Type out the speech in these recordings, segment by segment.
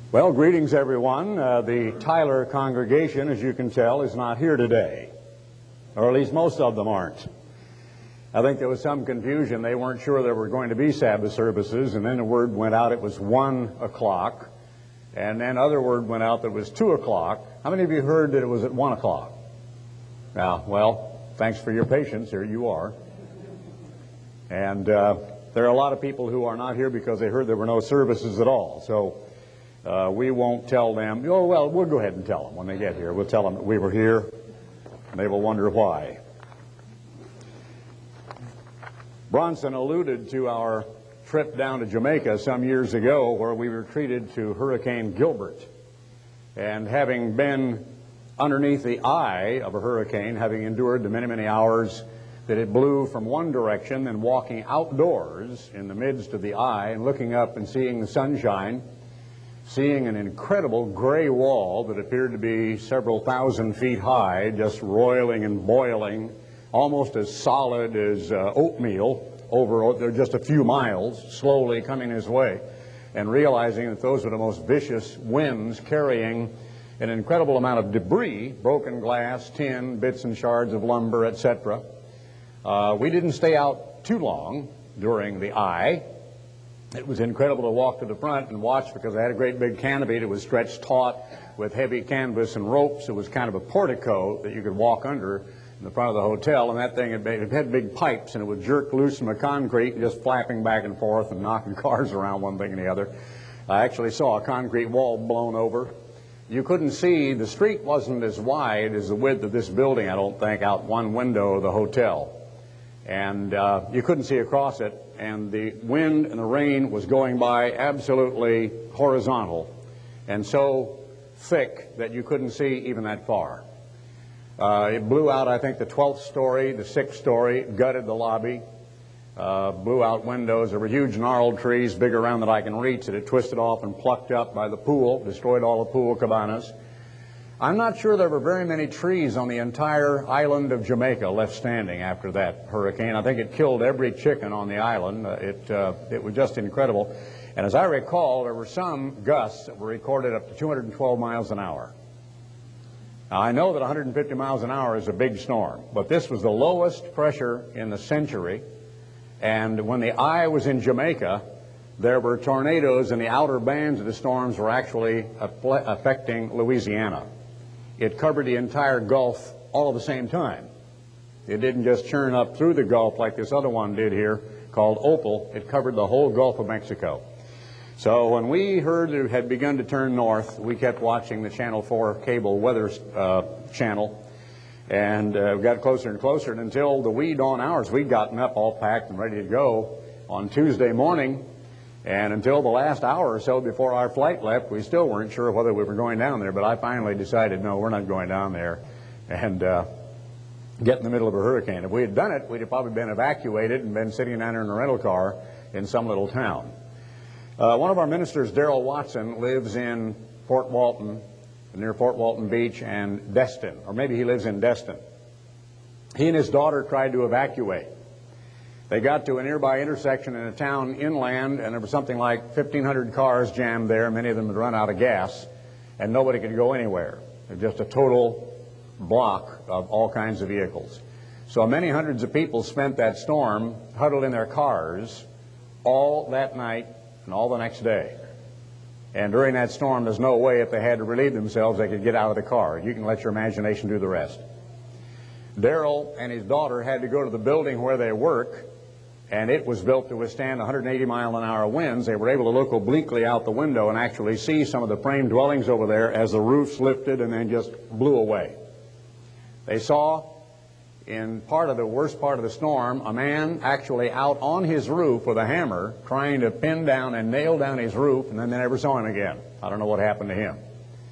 Well, greetings, everyone. The Tyler congregation, as you can tell, is not here today, or at least most of them aren't. I think there was some confusion. They weren't sure there were going to be Sabbath services, and then the word went out it was 1 o'clock, and then other word went out that it was 2 o'clock. How many of you heard that it was at 1 o'clock? Now, well, thanks for your patience. Here you are. And there are a lot of people who are not here because they heard there were no services at all. So we won't tell them. Oh, well, we'll go ahead and tell them when they get here. We'll tell them that we were here, and they will wonder why. Bronson alluded to our trip down to Jamaica some years ago where we were treated to Hurricane Gilbert. And having been underneath the eye of a hurricane, having endured the many, many hours that it blew from one direction, and walking outdoors in the midst of the eye and looking up and seeing the sunshine, seeing an incredible gray wall that appeared to be several thousand feet high, just roiling and boiling, almost as solid as oatmeal over just a few miles, slowly coming his way, and realizing that those were the most vicious winds carrying an incredible amount of debris, broken glass, tin, bits and shards of lumber, etc. We didn't stay out too long during the eye. It was incredible to walk to the front and watch because I had a great big canopy that was stretched taut with heavy canvas and ropes. It was kind of a portico that you could walk under in the front of the hotel, and that thing had big pipes, and it would jerk loose from the concrete, just flapping back and forth and knocking cars around one thing and the other. I actually saw a concrete wall blown over. You couldn't see, the street wasn't as wide as the width of this building, I don't think, out one window of the hotel. And you couldn't see across it, and the wind and the rain was going by absolutely horizontal and so thick that you couldn't see even that far. It blew out, I think, the 12th story, the 6th story, gutted the lobby, blew out windows. There were huge gnarled trees, big around that I can reach, that it twisted off and plucked up by the pool, destroyed all the pool cabanas. I'm not sure there were very many trees on the entire island of Jamaica left standing after that hurricane. I think it killed every chicken on the island. It was just incredible. And as I recall, there were some gusts that were recorded up to 212 miles an hour. Now, I know that 150 miles an hour is a big storm, but this was the lowest pressure in the century. And when the eye was in Jamaica, there were tornadoes, and the outer bands of the storms were actually affecting Louisiana. It covered the entire Gulf all at the same time. It didn't just churn up through the Gulf like this other one did here called Opal. It covered the whole Gulf of Mexico. So when we heard it had begun to turn north, we kept watching the Channel 4 cable weather channel, and we got closer and closer, and until the wee dawn hours, we'd gotten up all packed and ready to go on Tuesday morning. And until the last hour or so before our flight left, we still weren't sure whether we were going down there. But I finally decided, no, we're not going down there and get in the middle of a hurricane. If we had done it, we'd have probably been evacuated and been sitting down there in a rental car in some little town. One of our ministers, Darrell Watson, lives in Fort Walton, near Fort Walton Beach and Destin, or maybe he lives in Destin. He and his daughter tried to evacuate. They got to a nearby intersection in a town inland, and there was something like 1,500 cars jammed there. Many of them had run out of gas, and nobody could go anywhere. It was just a total block of all kinds of vehicles. So many hundreds of people spent that storm huddled in their cars all that night and all the next day. And during that storm, there's no way, if they had to relieve themselves, they could get out of the car. You can let your imagination do the rest. Darrell and his daughter had to go to the building where they work, and it was built to withstand 180-mile-an-hour winds. They were able to look obliquely out the window and actually see some of the frame dwellings over there as the roofs lifted and then just blew away. They saw, in the worst part of the storm, a man actually out on his roof with a hammer trying to pin down and nail down his roof, and then they never saw him again. I don't know what happened to him.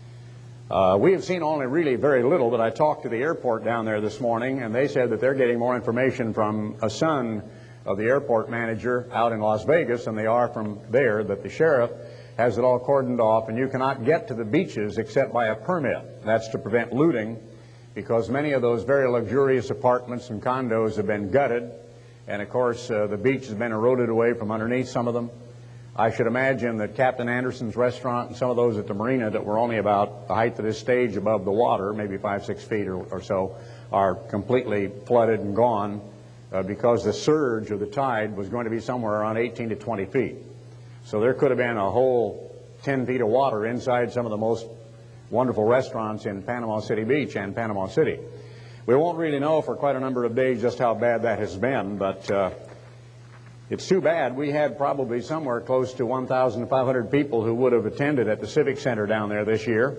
We have seen only really very little, but I talked to the airport down there this morning, and they said that they're getting more information from a son of the airport manager out in Las Vegas than they are from there, that the sheriff has it all cordoned off, and you cannot get to the beaches except by a permit. That's to prevent looting, because many of those very luxurious apartments and condos have been gutted, and of course the beach has been eroded away from underneath some of them. I should imagine that Captain Anderson's restaurant and some of those at the marina that were only about the height of this stage above the water, maybe 5-6 feet or so, are completely flooded and gone because the surge of the tide was going to be somewhere around 18 to 20 feet. So there could have been a whole 10 feet of water inside some of the most wonderful restaurants in Panama City Beach and Panama City. We won't really know for quite a number of days just how bad that has been, but it's too bad. We had probably somewhere close to 1,500 people who would have attended at the Civic Center down there this year.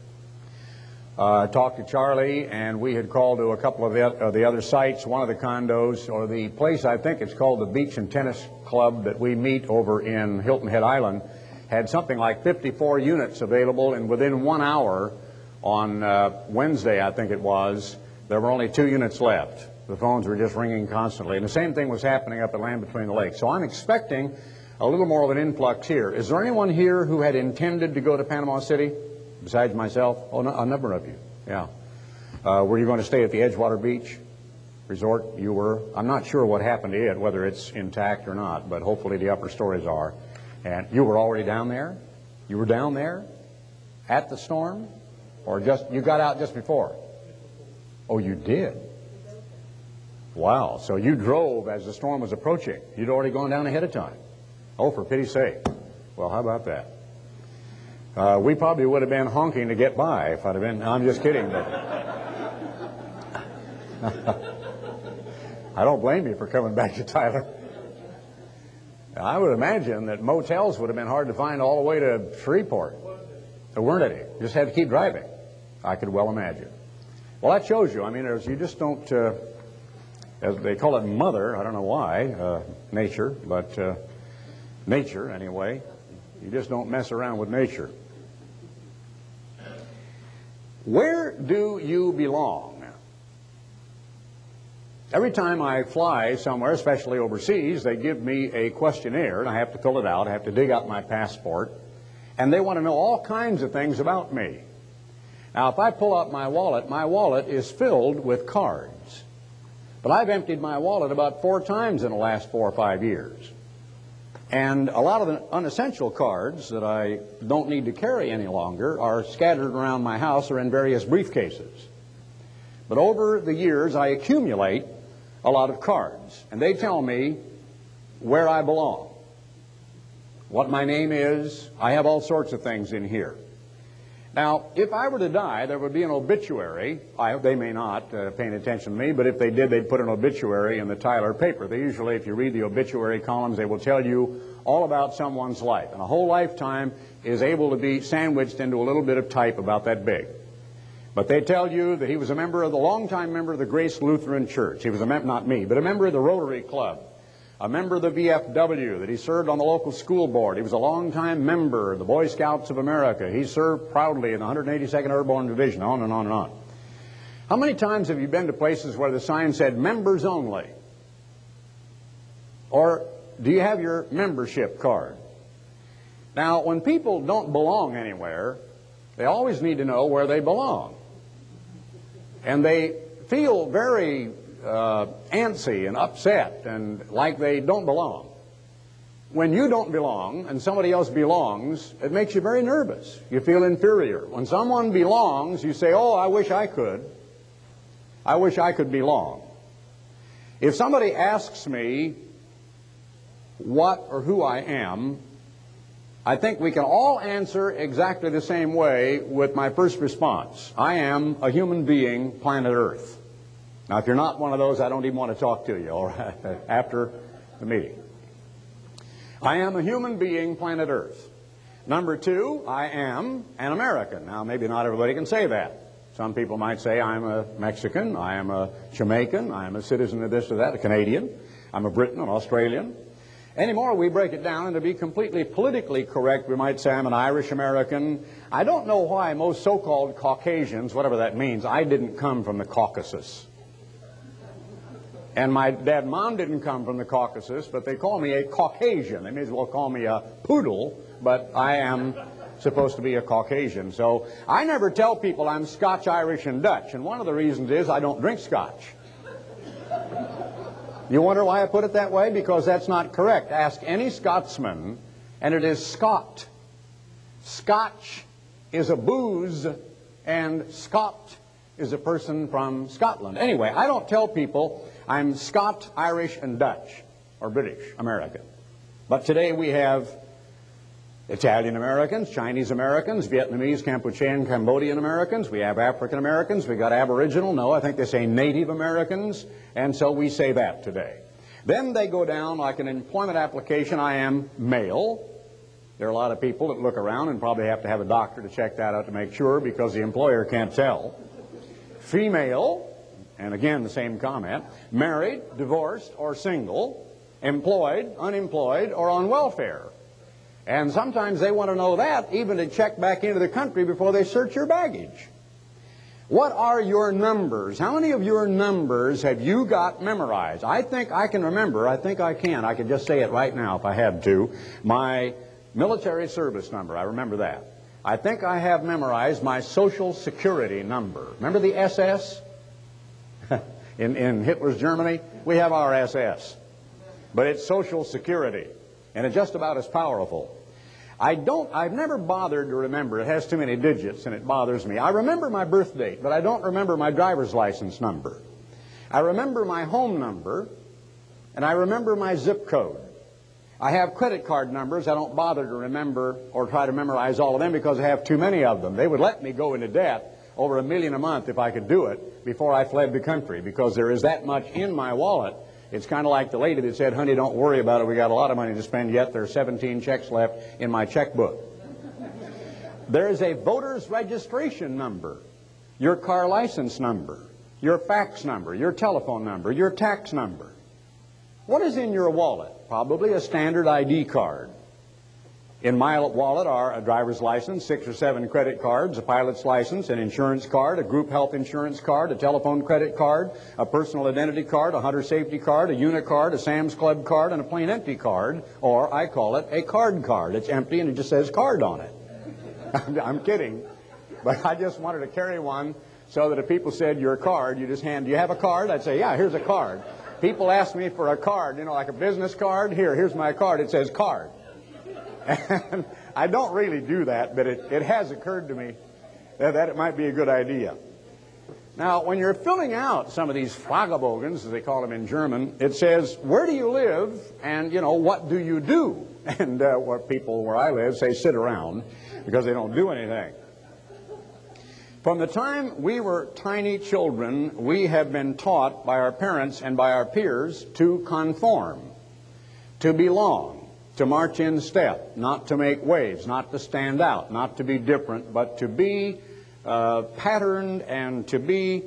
I talked to Charlie, and we had called to a couple of the other sites. One of the condos, or the place, I think it's called the Beach and Tennis Club that we meet over in Hilton Head Island, had something like 54 units available, and within 1 hour on Wednesday, I think it was, there were only 2 units left. The phones were just ringing constantly. And the same thing was happening up at Land Between the Lakes. So I'm expecting a little more of an influx here. Is there anyone here who had intended to go to Panama City besides myself? Oh, no, a number of you, yeah. Were you going to stay at the Edgewater Beach Resort? You were. I'm not sure what happened to it, whether it's intact or not, but hopefully the upper stories are. And you were already down there? You were down there at the storm? Or just you got out just before? Oh, you did? Wow, so you drove as the storm was approaching. You'd already gone down ahead of time. Oh, for pity's sake. Well, how about that? We probably would have been honking to get by if I'd have been. I'm just kidding. But I don't blame you for coming back to Tyler. I would imagine that motels would have been hard to find all the way to Shreveport. There weren't any. You just had to keep driving. I could well imagine. Well, that shows you. I mean, you just don't... as they call it mother, I don't know why, nature, but nature anyway. You just don't mess around with nature. Where do you belong? Every time I fly somewhere, especially overseas, they give me a questionnaire, and I have to fill it out. I have to dig out my passport, and they want to know all kinds of things about me. Now, if I pull out my wallet is filled with cards. But I've emptied my wallet about 4 times in the last 4 or 5 years. And a lot of the unessential cards that I don't need to carry any longer are scattered around my house or in various briefcases. But over the years, I accumulate a lot of cards. And they tell me where I belong, what my name is. I have all sorts of things in here. Now, if I were to die, there would be an obituary. They may not, paying attention to me, but if they did, they'd put an obituary in the Tyler paper. They usually, if you read the obituary columns, they will tell you all about someone's life. And a whole lifetime is able to be sandwiched into a little bit of type about that big. But they tell you that he was a longtime member of the Grace Lutheran Church. He was not me, but a member of the Rotary Club. A member of the VFW, that he served on the local school board. He was a longtime member of the Boy Scouts of America. He served proudly in the 182nd Airborne Division, on and on and on. How many times have you been to places where the sign said members only? Or do you have your membership card? Now, when people don't belong anywhere, they always need to know where they belong. And they feel very antsy and upset and like they don't belong. When you don't belong and somebody else belongs, it makes you very nervous. You feel inferior. When someone belongs, you say, oh, I wish I could. I wish I could belong. If somebody asks me what or who I am, I think we can all answer exactly the same way with my first response. I am a human being, planet Earth. Now, if you're not one of those, I don't even want to talk to you, all right, after the meeting. I am a human being, planet Earth. Number 2, I am an American. Now, maybe not everybody can say that. Some people might say I'm a Mexican, I am a Jamaican, I am a citizen of this or that, a Canadian, I'm a Briton, an Australian. Anymore, we break it down, and to be completely politically correct, we might say I'm an Irish American. I don't know why most so-called Caucasians, whatever that means, I didn't come from the Caucasus. And my dad and mom didn't come from the Caucasus, but they call me a Caucasian. They may as well call me a poodle, but I am supposed to be a Caucasian. So I never tell people I'm Scotch, Irish, and Dutch, and one of the reasons is I don't drink Scotch. You wonder why I put it that way? Because that's not correct. Ask any Scotsman and it is Scot. Scotch is a booze, and Scot is a person from Scotland. Anyway, I don't tell people I'm Scot, Irish, and Dutch, or British American. But today we have Italian Americans, Chinese Americans, Vietnamese, Kampuchean, Cambodian Americans. We have African Americans. We got Aboriginal. No, I think they say Native Americans. And so we say that today. Then they go down like an employment application. I am male. There are a lot of people that look around and probably have to have a doctor to check that out to make sure, because the employer can't tell. Female, and again the same comment, married, divorced, or single, employed, unemployed, or on welfare. And sometimes they want to know that even to check back into the country before they search your baggage. What are your numbers? How many of your numbers have you got memorized? I think I can remember. I think I can. I could just say it right now if I had to. My military service number, I remember that. I think I have memorized my Social Security number. Remember the SS? in Hitler's Germany, we have our SS. But it's Social Security, and it's just about as powerful. I've never bothered to remember. It has too many digits, and it bothers me. I remember my birth date, but I don't remember my driver's license number. I remember my home number, and I remember my zip code. I have credit card numbers. I don't bother to remember or try to memorize all of them because I have too many of them. They would let me go into debt over $1 million a month if I could do it before I fled the country, because there is that much in my wallet. It's kind of like the lady that said, honey, don't worry about it. We got a lot of money to spend yet. There are 17 checks left in my checkbook. There is a voter's registration number, your car license number, your fax number, your telephone number, your tax number. What is in your wallet? Probably a standard ID card. In my wallet are a driver's license, 6 or 7 credit cards, a pilot's license, an insurance card, a group health insurance card, a telephone credit card, a personal identity card, a hunter safety card, a Unicard, a Sam's Club card, and a plain empty card, or I call it a card card. It's empty and it just says card on it. I'm kidding, but I just wanted to carry one so that if people said your card, you just hand, do you have a card? I'd say, yeah, here's a card. People ask me for a card, you know, like a business card. Here's my card. It says card. And I don't really do that, but it has occurred to me that it might be a good idea. Now, when you're filling out some of these Fragebogens, as they call them in German, it says, where do you live? And, you know, what do you do? And what people where I live say sit around because they don't do anything. From the time we were tiny children, we have been taught by our parents and by our peers to conform, to belong, to march in step, not to make waves, not to stand out, not to be different, but to be patterned and to be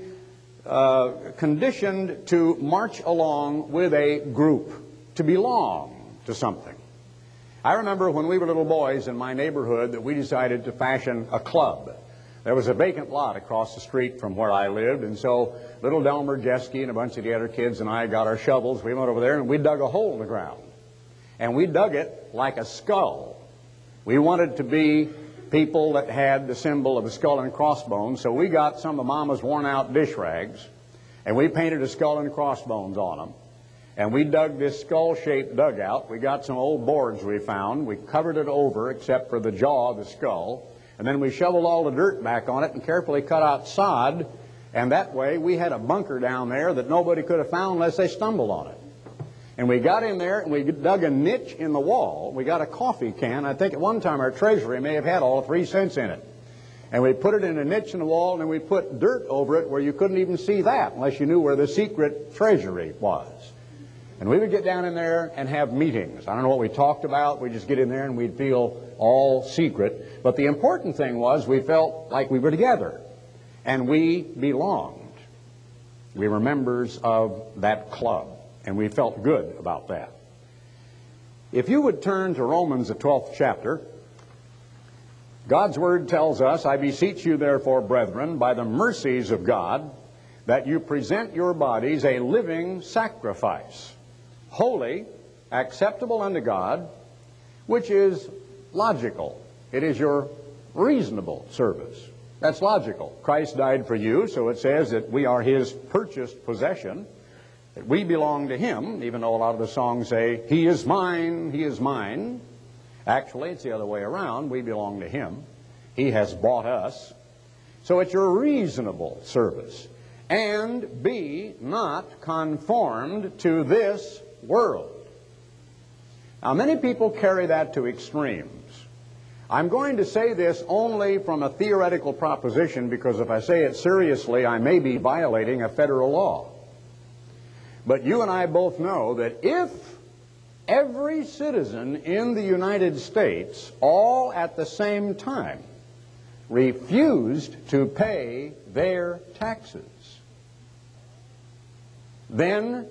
conditioned to march along with a group, to belong to something. I remember when we were little boys in my neighborhood that we decided to fashion a club. There was a vacant lot across the street from where I lived, and so little Delmer Jeske and a bunch of the other kids and I got our shovels. We went over there and we dug a hole in the ground. And we dug it like a skull. We wanted to be people that had the symbol of a skull and crossbones, so we got some of Mama's worn-out dish rags, and we painted a skull and crossbones on them. And we dug this skull-shaped dugout. We got some old boards we found. We covered it over except for the jaw of the skull, and then we shoveled all the dirt back on it and carefully cut out sod, and that way we had a bunker down there that nobody could have found unless they stumbled on it. And we got in there and we dug a niche in the wall. We got a coffee can. I think at one time our treasury may have had all 3 cents in it. And we put it in a niche in the wall and then we put dirt over it where you couldn't even see that unless you knew where the secret treasury was. And we would get down in there and have meetings. I don't know what we talked about. We'd just get in there and we'd feel all secret. But the important thing was we felt like we were together and we belonged. We were members of that club. And we felt good about that. If you would turn to Romans, the 12th chapter, God's Word tells us, I beseech you therefore, brethren, by the mercies of God, that you present your bodies a living sacrifice, holy, acceptable unto God, which is logical. It is your reasonable service. That's logical. Christ died for you, so it says that we are His purchased possession, that we belong to Him, even though a lot of the songs say, He is mine, Actually, it's the other way around. We belong to Him. He has bought us. So it's your reasonable service. And be not conformed to this world. Now, many people carry that to extremes. I'm going to say this only from a theoretical proposition, because if I say it seriously, I may be violating a federal law. But you and I both know that if every citizen in the United States, all at the same time, refused to pay their taxes, then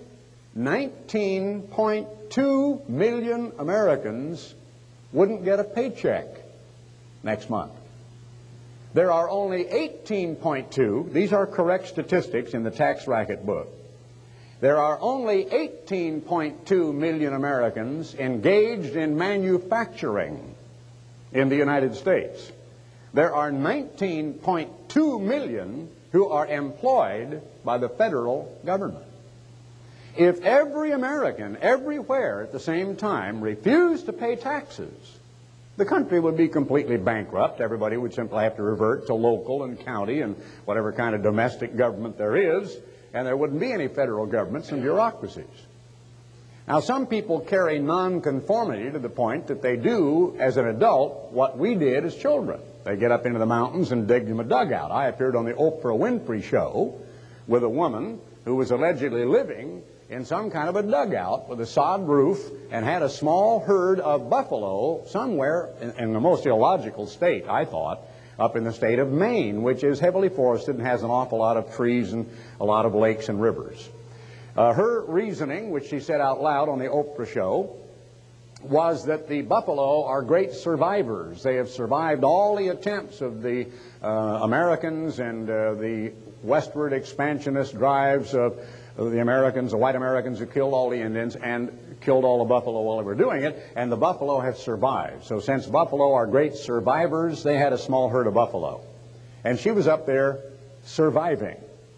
19.2 million Americans wouldn't get a paycheck next month. There are only 18.2, these are correct statistics in the tax racket book. There are only 18.2 million Americans engaged in manufacturing in the United States. There are 19.2 million who are employed by the federal government. If every American, everywhere at the same time, refused to pay taxes, the country would be completely bankrupt. Everybody would simply have to revert to local and county and whatever kind of domestic government there is, and there wouldn't be any federal governments and bureaucracies. Now, some people carry nonconformity to the point that they do, as an adult, what we did as children. They get up into the mountains and dig them a dugout. I appeared on the Oprah Winfrey Show with a woman who was allegedly living in some kind of a dugout with a sod roof and had a small herd of buffalo somewhere in the most illogical state, I thought, up in the state of Maine, which is heavily forested and has an awful lot of trees and a lot of lakes and rivers. Her reasoning, which she said out loud on the Oprah Show, was that the buffalo are great survivors. They have survived all the attempts of the Americans and the westward expansionist drives of the Americans, the white Americans who killed all the Indians and killed all the buffalo while they were doing it, and the buffalo have survived. So since buffalo are great survivors, they had a small herd of buffalo. And she was up there surviving.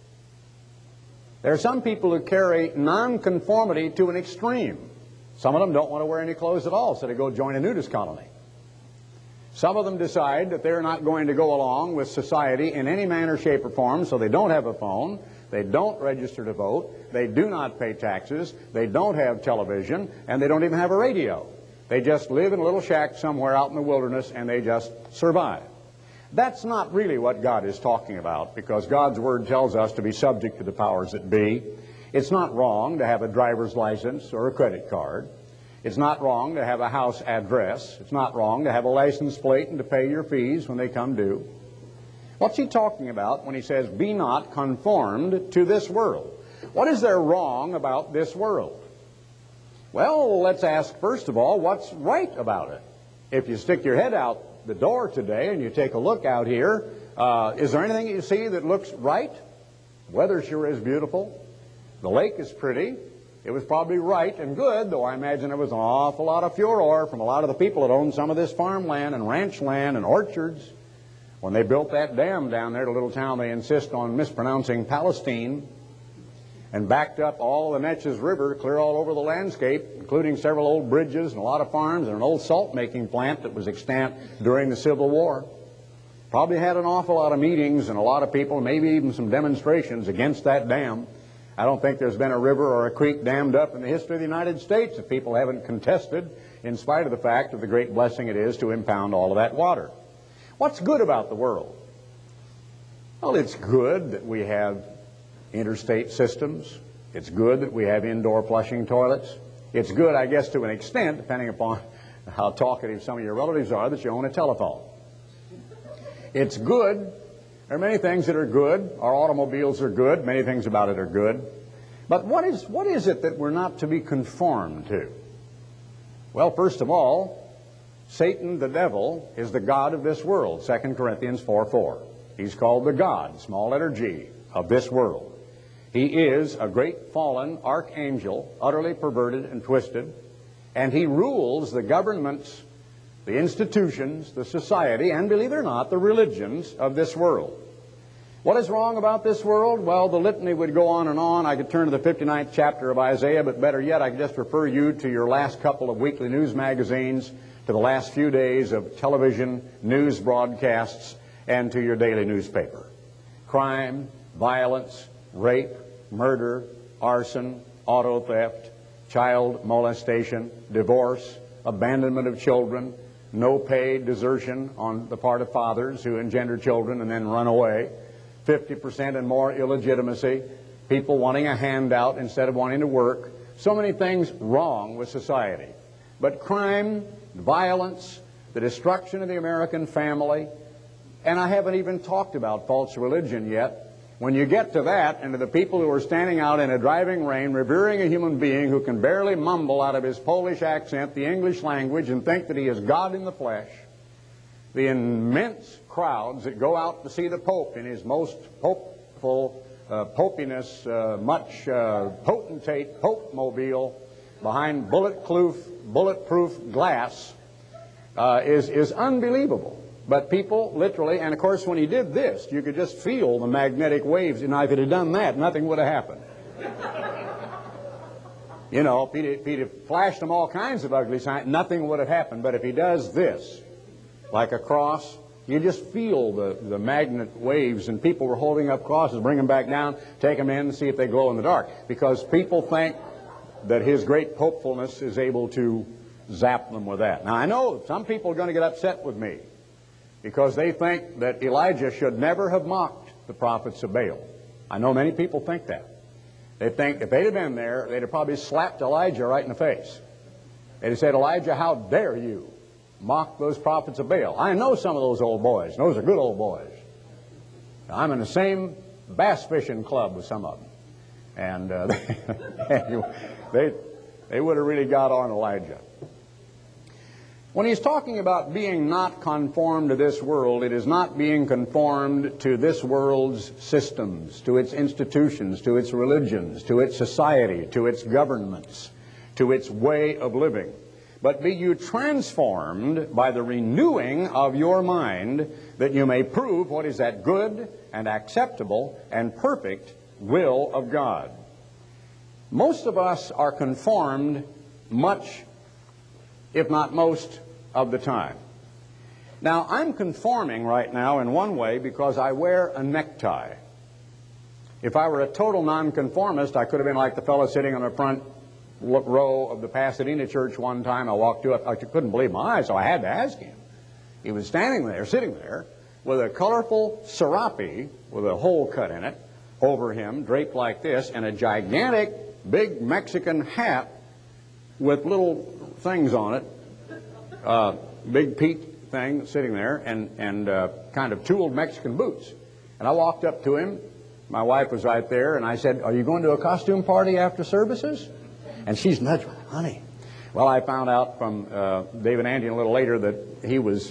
There are some people who carry nonconformity to an extreme. Some of them don't want to wear any clothes at all, so they go join a nudist colony. Some of them decide that they're not going to go along with society in any manner, shape, or form, so they don't have a phone, they don't register to vote, they do not pay taxes, they don't have television, and they don't even have a radio. They just live in a little shack somewhere out in the wilderness, and they just survive. That's not really what God is talking about, because God's Word tells us to be subject to the powers that be. It's not wrong to have a driver's license or a credit card. It's not wrong to have a house address. It's not wrong to have a license plate and to pay your fees when they come due. What's he talking about when he says, be not conformed to this world? What is there wrong about this world? Well, let's ask, first of all, what's right about it? If you stick your head out the door today and you take a look out here, is there anything you see that looks right? The weather sure is beautiful. The lake is pretty. It was probably right and good, though I imagine there was an awful lot of furor from a lot of the people that owned some of this farmland and ranch land and orchards. When they built that dam down there, the little town they insist on mispronouncing Palestine, and backed up all the Neches River clear all over the landscape, including several old bridges and a lot of farms and an old salt-making plant that was extant during the Civil War. Probably had an awful lot of meetings and a lot of people, maybe even some demonstrations against that dam. I don't think there's been a river or a creek dammed up in the history of the United States that people haven't contested, in spite of the fact of the great blessing it is to impound all of that water. What's good about the world? Well, it's good that we have interstate systems. It's good that we have indoor flushing toilets. It's good, I guess, to an extent, depending upon how talkative some of your relatives are, that you own a telephone. It's good. There are many things that are good. Our automobiles are good. Many things about it are good. But what is it that we're not to be conformed to? Well, first of all, Satan, the devil, is the god of this world, 2 Corinthians 4:4. He's called the god, small letter G, of this world. He is a great fallen archangel, utterly perverted and twisted, and he rules the governments, the institutions, the society, and believe it or not, the religions of this world. What is wrong about this world? Well, the litany would go on and on. I could turn to the 59th chapter of Isaiah, but better yet, I could just refer you to your last couple of weekly news magazines to the last few days of television, news broadcasts, and to your daily newspaper. Crime, violence, rape, murder, arson, auto theft, child molestation, divorce, abandonment of children, no paid desertion on the part of fathers who engender children and then run away, 50% and more illegitimacy, people wanting a handout instead of wanting to work. So many things wrong with society. But crime, violence, the destruction of the American family, and I haven't even talked about false religion yet. When you get to that, and to the people who are standing out in a driving rain, revering a human being who can barely mumble out of his Polish accent the English language and think that he is God in the flesh, the immense crowds that go out to see the Pope in his most popeful, popiness, much potentate Pope-mobile behind bulletproof glass is unbelievable. But people literally, and of course when he did this, you could just feel the magnetic waves. And if it had done that, nothing would have happened. You know, if he'd have flashed them all kinds of ugly signs, nothing would have happened. But if he does this, like a cross, you just feel the magnet waves, and people were holding up crosses, bring them back down, take them in, and see if they glow in the dark. Because people think that his great popefulness is able to zap them with that. Now, I know some people are going to get upset with me, because they think that Elijah should never have mocked the prophets of Baal. I know many people think that. They think if they'd have been there, they'd have probably slapped Elijah right in the face. They'd have said, Elijah, how dare you mock those prophets of Baal? I know some of those old boys. Those are good old boys. I'm in the same bass fishing club with some of them. And they would have really got on Elijah. When he's talking about being not conformed to this world, it is not being conformed to this world's systems, to its institutions, to its religions, to its society, to its governments, to its way of living. But be you transformed by the renewing of your mind, that you may prove what is that good and acceptable and perfect will of God. Most of us are conformed much, if not most, of the time. Now, I'm conforming right now in one way because I wear a necktie. If I were a total nonconformist, I could have been like the fellow sitting on the front row of the Pasadena church one time. I walked up, I couldn't believe my eyes, so I had to ask him. He was standing there, sitting there, with a colorful serape with a hole cut in it over him, draped like this, and a gigantic, big Mexican hat with little things on it. Big peak thing sitting there, and kind of tooled Mexican boots. And I walked up to him. My wife was right there, and I said, are you going to a costume party after services? And she's nudged, honey. Well, I found out from David Andy a little later that he was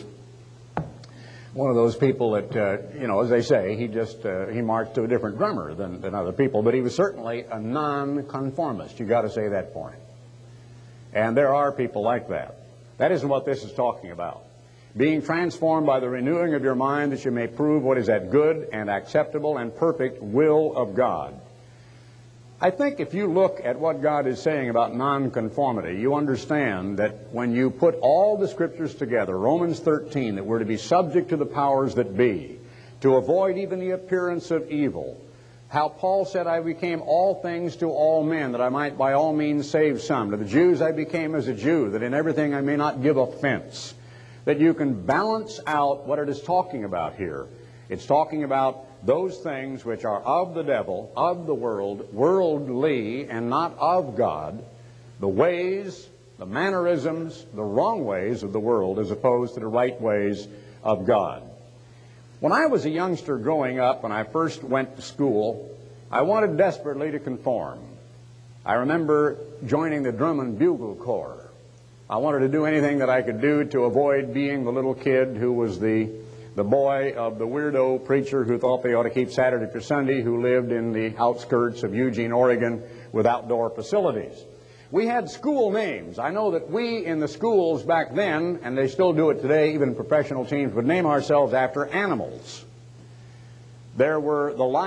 one of those people that, you know, as they say, he marched to a different drummer than other people, but he was certainly a nonconformist. You got to say that for him. And there are people like that. That isn't what this is talking about. Being transformed by the renewing of your mind, that you may prove what is that good and acceptable and perfect will of God. I think if you look at what God is saying about nonconformity, you understand that when you put all the scriptures together, Romans 13, that we're to be subject to the powers that be, to avoid even the appearance of evil. How Paul said, I became all things to all men, that I might by all means save some. To the Jews I became as a Jew, that in everything I may not give offense. That you can balance out what it is talking about here. It's talking about those things which are of the devil, of the world, worldly, and not of God. The ways, the mannerisms, the wrong ways of the world, as opposed to the right ways of God. When I was a youngster growing up, when I first went to school, I wanted desperately to conform. I remember joining the Drum and Bugle Corps. I wanted to do anything that I could do to avoid being the little kid who was the boy of the weirdo preacher who thought they ought to keep Saturday for Sunday, who lived in the outskirts of Eugene, Oregon, with outdoor facilities. We had school names. I know that we in the schools back then, and they still do it today, even professional teams, would name ourselves after animals. There were the Lions.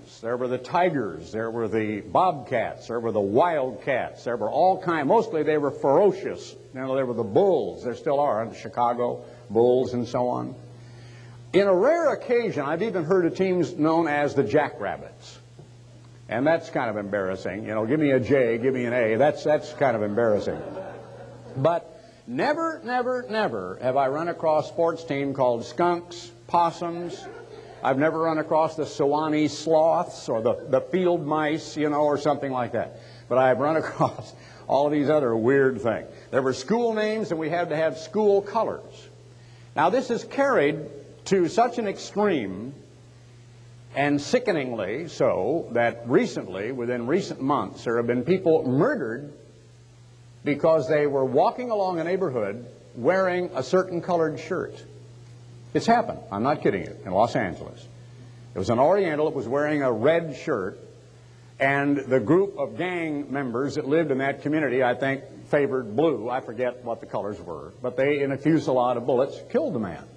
Lions, there were the Tigers, there were the Bobcats, there were the Wildcats, there were all kinds. Mostly they were ferocious. You know, there were the Bulls, there still are, the Chicago Bulls and so on. In a rare occasion, I've even heard of teams known as the Jackrabbits. And that's kind of embarrassing. You know, give me a J, give me an A. That's kind of embarrassing. But never, never, never have I run across a sports team called Skunks, Possums. I've never run across the Sewanee Sloths or the Field Mice, you know, or something like that. But I've run across all of these other weird things. There were school names, and we had to have school colors. Now, this is carried to such an extreme, and sickeningly so, that recently, within recent months, there have been people murdered because they were walking along a neighborhood wearing a certain colored shirt. It's happened. I'm not kidding you. In Los Angeles. It was an Oriental that was wearing a red shirt, and the group of gang members that lived in that community, I think, favored blue. I forget what the colors were. But they, in a fusillade of bullets, killed the man.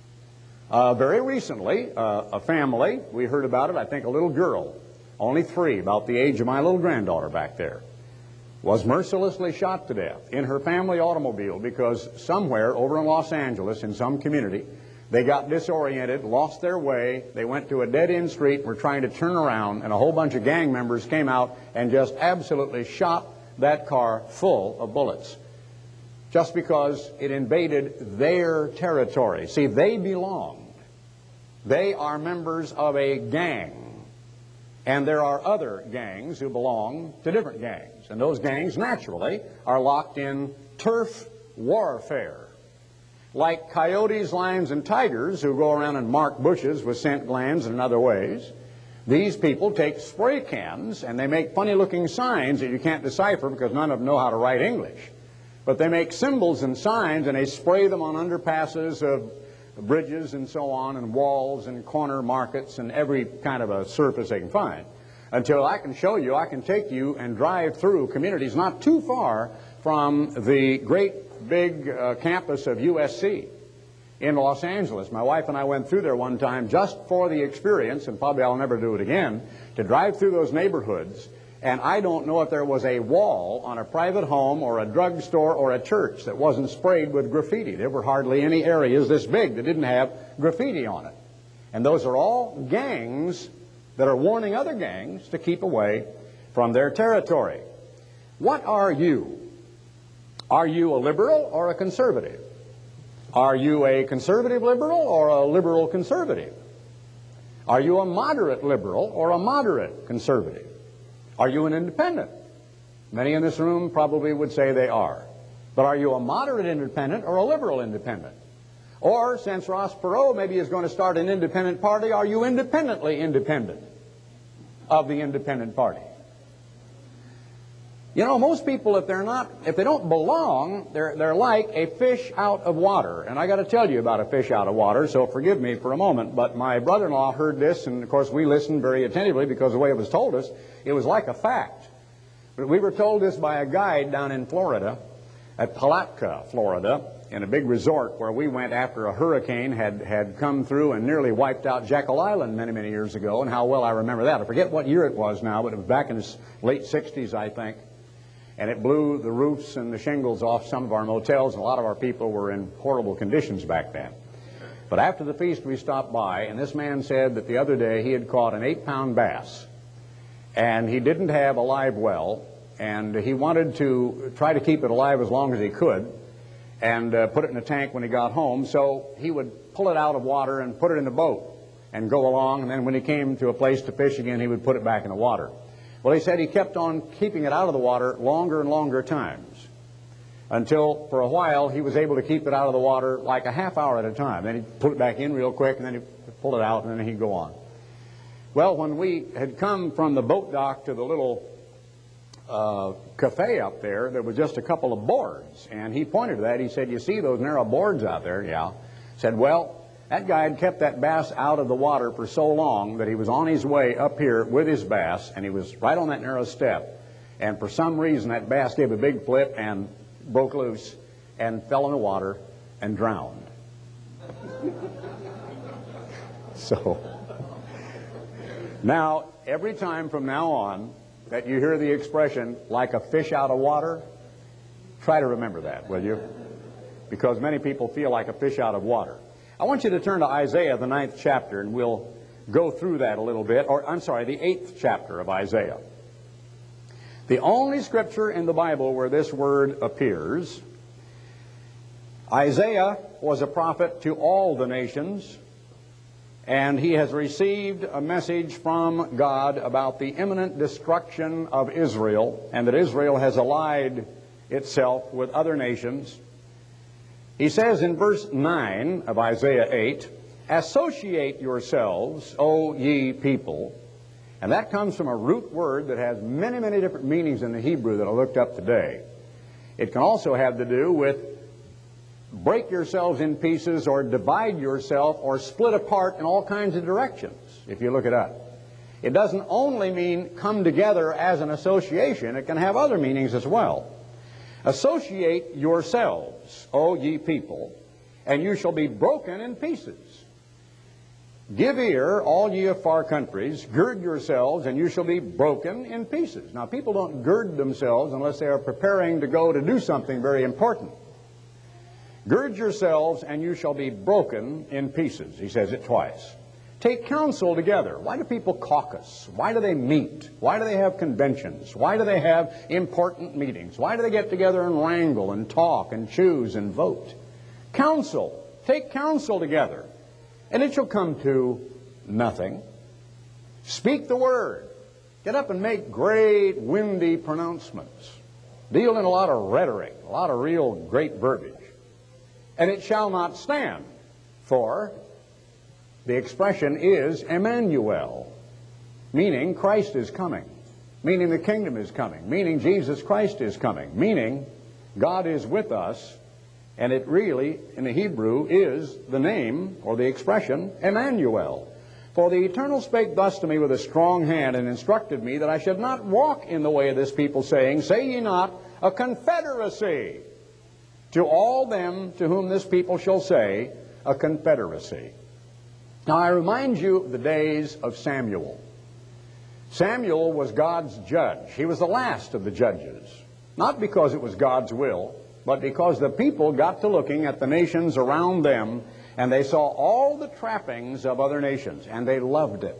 Very recently, a family, we heard about it, I think a little girl, only 3, about the age of my little granddaughter back there, was mercilessly shot to death in her family automobile because somewhere over in Los Angeles, in some community, they got disoriented, lost their way, they went to a dead-end street, were trying to turn around, and a whole bunch of gang members came out and just absolutely shot that car full of bullets, just because it invaded their territory. See, they belonged. They are members of a gang. And there are other gangs who belong to different gangs. And those gangs, naturally, are locked in turf warfare. Like coyotes, lions, and tigers who go around and mark bushes with scent glands and in other ways, these people take spray cans and they make funny-looking signs that you can't decipher because none of them know how to write English. But they make symbols and signs and they spray them on underpasses of bridges and so on, and walls and corner markets and every kind of a surface they can find. Until I can show you, I can take you and drive through communities not too far from the great big campus of USC in Los Angeles. My wife and I went through there one time just for the experience, and probably I'll never do it again, to drive through those neighborhoods. And I don't know if there was a wall on a private home or a drugstore or a church that wasn't sprayed with graffiti. There were hardly any areas this big that didn't have graffiti on it. And those are all gangs that are warning other gangs to keep away from their territory. What are you? Are you a liberal or a conservative? Are you a conservative liberal or a liberal conservative? Are you a moderate liberal or a moderate conservative? Are you an independent? Many in this room probably would say they are. But are you a moderate independent or a liberal independent? Or, since Ross Perot maybe is going to start an independent party, are you independently independent of the independent party? You know, most people, if they don't belong, they're like a fish out of water. And I got to tell you about a fish out of water, so forgive me for a moment. But my brother-in-law heard this, and of course we listened very attentively because the way it was told us, it was like a fact. But we were told this by a guide down in Florida, at Palatka, Florida, in a big resort where we went after a hurricane had come through and nearly wiped out Jekyll Island many, many years ago, and how well I remember that. I forget what year it was now, but it was back in the late 60s, I think. And it blew the roofs and the shingles off some of our motels, and a lot of our people were in horrible conditions back then. But after the feast, we stopped by, and this man said that the other day he had caught an 8-pound bass, and he didn't have a live well, and he wanted to try to keep it alive as long as he could, and put it in a tank when he got home. So he would pull it out of water and put it in the boat and go along, and then when he came to a place to fish again, he would put it back in the water. Well, he said he kept on keeping it out of the water longer and longer times, until for a while he was able to keep it out of the water like a half hour at a time. Then he'd put it back in real quick, and then he'd pull it out, and then he'd go on. Well, when we had come from the boat dock to the little cafe up there, there was just a couple of boards, and he pointed to that. He said, "You see those narrow boards out there?" Yeah. Said, "Well, that guy had kept that bass out of the water for so long that he was on his way up here with his bass, and he was right on that narrow step. And for some reason, that bass gave a big flip and broke loose and fell in the water and drowned." So, Now, every time from now on that you hear the expression, like a fish out of water, try to remember that, will you? Because many people feel like a fish out of water. I want you to turn to Isaiah, the 9th chapter, and we'll go through that a little bit. Or, I'm sorry, the 8th chapter of Isaiah. The only scripture in the Bible where this word appears. Isaiah was a prophet to all the nations, and he has received a message from God about the imminent destruction of Israel, and that Israel has allied itself with other nations. He says in verse 9 of Isaiah 8, "Associate yourselves, O ye people." And that comes from a root word that has many, many different meanings in the Hebrew that I looked up today. It can also have to do with break yourselves in pieces or divide yourself or split apart in all kinds of directions, if you look it up. It doesn't only mean come together as an association. It can have other meanings as well. "Associate yourselves, O ye people, and you shall be broken in pieces. Give ear, all ye of far countries, gird yourselves, and you shall be broken in pieces." Now, people don't gird themselves unless they are preparing to go to do something very important. "Gird yourselves, and you shall be broken in pieces." He says it twice. "Take counsel together." Why do people caucus? Why do they meet? Why do they have conventions? Why do they have important meetings? Why do they get together and wrangle and talk and choose and vote? Counsel. Take counsel together, and it shall come to nothing. Speak the word. Get up and make great windy pronouncements. Deal in a lot of rhetoric, a lot of real great verbiage. And it shall not stand, for the expression is Emmanuel, meaning Christ is coming, meaning the kingdom is coming, meaning Jesus Christ is coming, meaning God is with us, and it really, in the Hebrew, is the name or the expression Emmanuel. "For the Eternal spake thus to me with a strong hand, and instructed me that I should not walk in the way of this people, saying, Say ye not, a confederacy, to all them to whom this people shall say, a confederacy." Now, I remind you of the days of Samuel. Samuel was God's judge. He was the last of the judges, not because it was God's will, but because the people got to looking at the nations around them, and they saw all the trappings of other nations, and they loved it.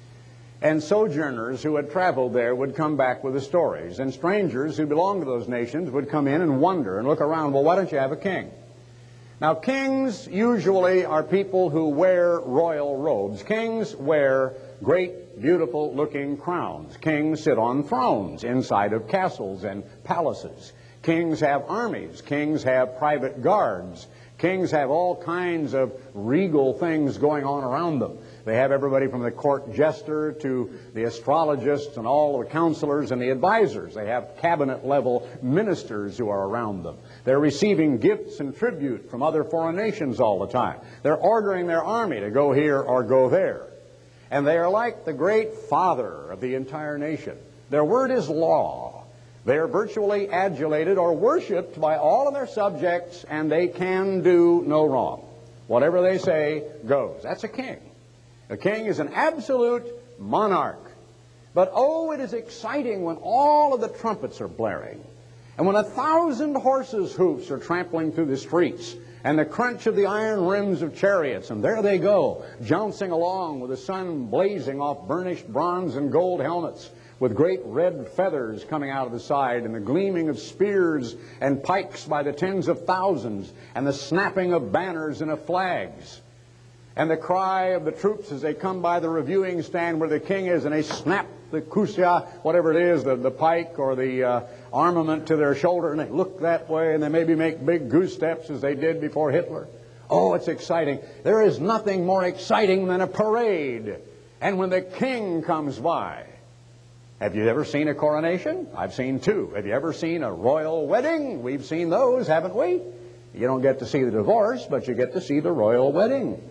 And sojourners who had traveled there would come back with the stories, and strangers who belonged to those nations would come in and wonder and look around, well, why don't you have a king? Now, kings usually are people who wear royal robes. Kings wear great, beautiful-looking crowns. Kings sit on thrones inside of castles and palaces. Kings have armies. Kings have private guards. Kings have all kinds of regal things going on around them. They have everybody from the court jester to the astrologists and all the counselors and the advisors. They have cabinet-level ministers who are around them. They're receiving gifts and tribute from other foreign nations all the time. They're ordering their army to go here or go there. And they are like the great father of the entire nation. Their word is law. They are virtually adulated or worshipped by all of their subjects, and they can do no wrong. Whatever they say goes. That's a king. A king is an absolute monarch. But oh, it is exciting when all of the trumpets are blaring, and when 1,000 horses' hoofs are trampling through the streets, and the crunch of the iron rims of chariots, and there they go, jouncing along with the sun blazing off burnished bronze and gold helmets, with great red feathers coming out of the side, and the gleaming of spears and pikes by the tens of thousands, and the snapping of banners and of flags, and the cry of the troops as they come by the reviewing stand where the king is, and they snap the kusia, whatever it is, the pike or the armament to their shoulder, and they look that way, and they maybe make big goose steps as they did before Hitler. Oh, it's exciting. There is nothing more exciting than a parade. And when the king comes by. Have you ever seen a coronation? I've seen two. Have you ever seen a royal wedding? We've seen those, haven't we? You don't get to see the divorce, but you get to see the royal wedding.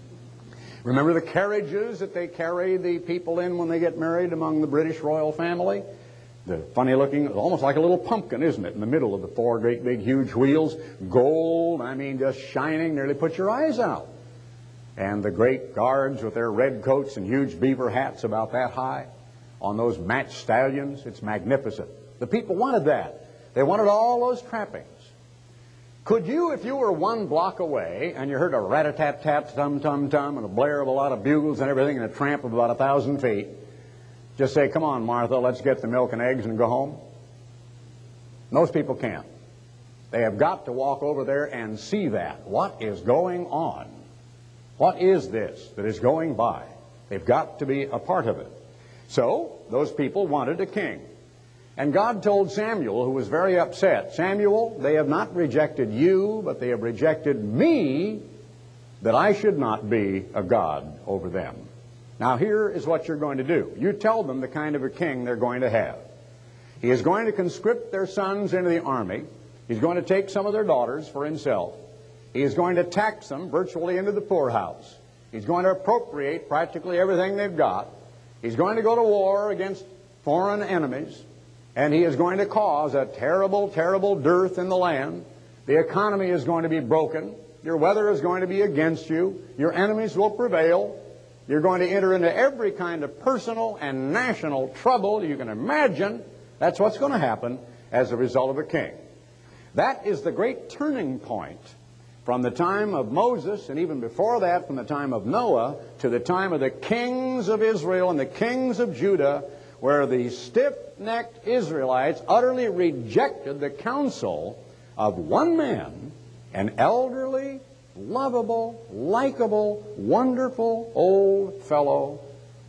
Remember the carriages that they carry the people in when they get married among the British royal family? The funny looking, almost like a little pumpkin, isn't it, in the middle of the four great big huge wheels? Gold, I mean, just shining, nearly put your eyes out. and the great guards with their red coats and huge beaver hats about that high on those matched stallions. It's magnificent. The people wanted that. They wanted all those trappings. Could you, if you were one block away and you heard a rat-a-tat-tat, tum-tum-tum, and a blare of a lot of bugles and everything, and a tramp of about 1,000 feet, just say, come on, Martha, let's get the milk and eggs and go home? Most people can't. They have got to walk over there and see that. What is going on? What is this that is going by? They've got to be a part of it. So, those people wanted a king. And God told Samuel, who was very upset, Samuel, they have not rejected you, but they have rejected me, that I should not be a God over them. Now here is what you're going to do. You tell them the kind of a king they're going to have. He is going to conscript their sons into the army. He's going to take some of their daughters for himself. He is going to tax them virtually into the poorhouse. He's going to appropriate practically everything they've got. He's going to go to war against foreign enemies. And he is going to cause a terrible, terrible dearth in the land. The economy is going to be broken. Your weather is going to be against you. Your enemies will prevail. You're going to enter into every kind of personal and national trouble you can imagine. That's what's going to happen as a result of a king. That is the great turning point from the time of Moses, and even before that, from the time of Noah, to the time of the kings of Israel and the kings of Judah, where the stiff-necked Israelites utterly rejected the counsel of one man, an elderly, lovable, likable, wonderful old fellow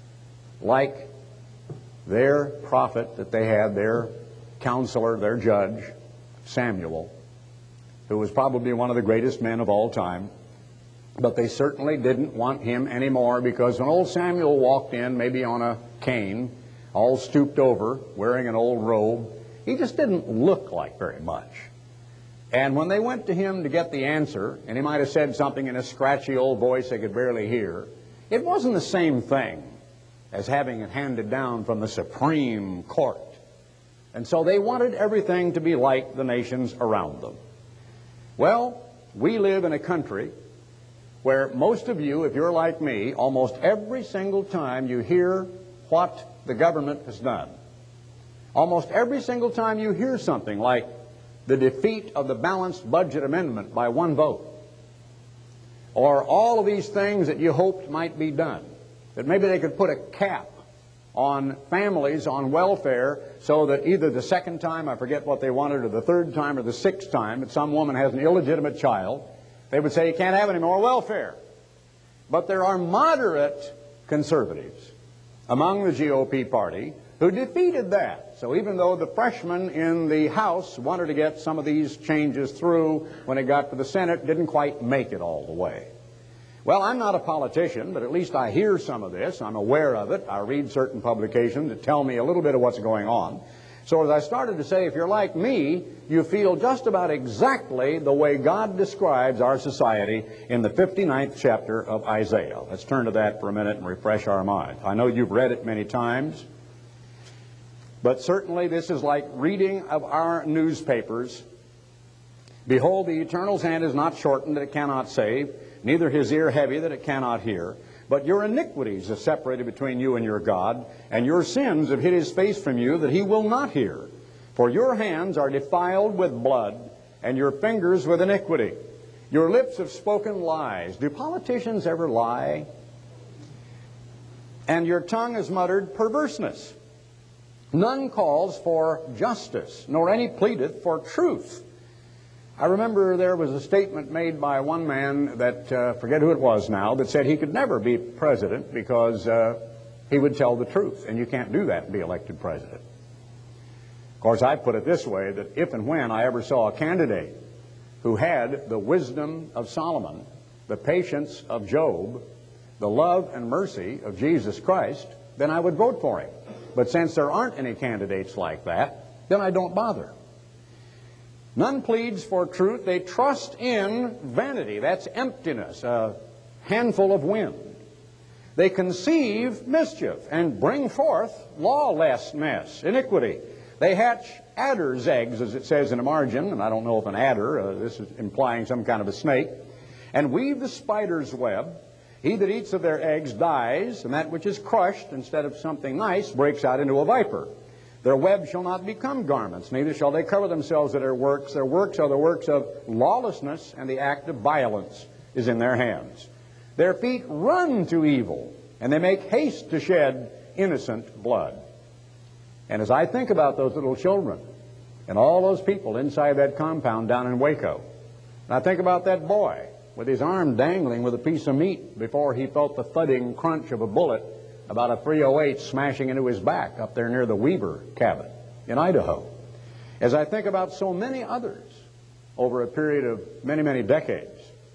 like their prophet that they had, their counselor, their judge, Samuel, who was probably one of the greatest men of all time. But they certainly didn't want him anymore, because when old Samuel walked in, maybe on a cane, all stooped over, wearing an old robe, he just didn't look like very much. And when they went to him to get the answer, and he might have said something in a scratchy old voice they could barely hear, it wasn't the same thing as having it handed down from the Supreme Court. And so they wanted everything to be like the nations around them. Well, we live in a country where most of you, if you're like me, almost every single time you hear what the government has done, almost every single time you hear something like the defeat of the balanced budget amendment by one vote, or all of these things that you hoped might be done, that maybe they could put a cap on families on welfare so that either the second time, I forget what they wanted, or the third time or the sixth time that some woman has an illegitimate child, they would say you can't have any more welfare. But there are moderate conservatives among the GOP party who defeated that. So even though the freshmen in the House wanted to get some of these changes through, when it got to the Senate, didn't quite make it all the way. Well, I'm not a politician, but at least I hear some of this. I'm aware of it. I read certain publications that tell me a little bit of what's going on. So as I started to say, if you're like me, you feel just about exactly the way God describes our society in the 59th chapter of Isaiah. Let's turn to that for a minute and refresh our minds. I know you've read it many times, but certainly this is like reading of our newspapers. Behold, the Eternal's hand is not shortened that it cannot save, neither his ear heavy that it cannot hear. But your iniquities have separated between you and your God, and your sins have hid his face from you that he will not hear. For your hands are defiled with blood, and your fingers with iniquity. Your lips have spoken lies. Do politicians ever lie? And your tongue has muttered perverseness. None calls for justice, nor any pleadeth for truth. I remember there was a statement made by one man that, forget who it was now, that said he could never be president because he would tell the truth. And you can't do that and be elected president. Of course, I put it this way, that if and when I ever saw a candidate who had the wisdom of Solomon, the patience of Job, the love and mercy of Jesus Christ, then I would vote for him. But since there aren't any candidates like that, then I don't bother. None pleads for truth. They trust in vanity. That's emptiness, a handful of wind. They conceive mischief and bring forth lawlessness, iniquity. They hatch adder's eggs, as it says in the margin, and I don't know if an adder, this is implying some kind of a snake, and weave the spider's web. He that eats of their eggs dies, and that which is crushed, instead of something nice, breaks out into a viper. Their webs shall not become garments, neither shall they cover themselves with their works. Their works are the works of lawlessness, and the act of violence is in their hands. Their feet run to evil, and they make haste to shed innocent blood. And as I think about those little children and all those people inside that compound down in Waco, and I think about that boy with his arm dangling with a piece of meat before he felt the thudding crunch of a bullet, about a .308 smashing into his back up there near the Weaver cabin in Idaho. As I think about so many others over a period of many, many decades,